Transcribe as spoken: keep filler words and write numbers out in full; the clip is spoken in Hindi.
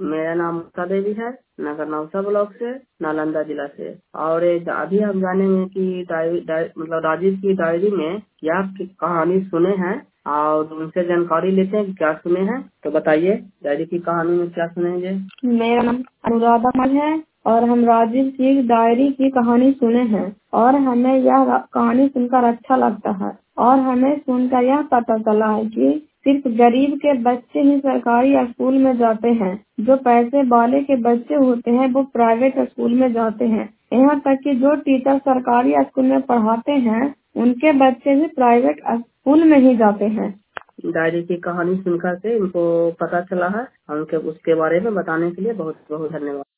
मेरा नाम मुक्ता देवी है, नगर नौसा ब्लॉक से, नालंदा जिला से। और ये अभी हम जानेंगे कि डायरी डाय, मतलब राजीव की डायरी में क्या की कहानी सुने हैं और उनसे जानकारी लेते हैं कि क्या सुने हैं। तो बताइए डायरी की कहानी में क्या सुनेंगे। मेरा नाम अनुराधा मल है और हम राजीव की डायरी की कहानी सुने हैं और हमें यह रा- कहानी सुनकर अच्छा लगता है और हमें सुनकर यह पता चला है कि सिर्फ गरीब के बच्चे ही सरकारी स्कूल में जाते हैं। जो पैसे वाले के बच्चे होते हैं वो प्राइवेट स्कूल में जाते हैं। यहाँ तक कि जो टीचर सरकारी स्कूल में पढ़ाते हैं उनके बच्चे भी प्राइवेट स्कूल में ही जाते हैं। डायरी की कहानी सुनकर के इनको पता चला है। उनके उसके बारे में बताने के लिए बहुत बहुत धन्यवाद।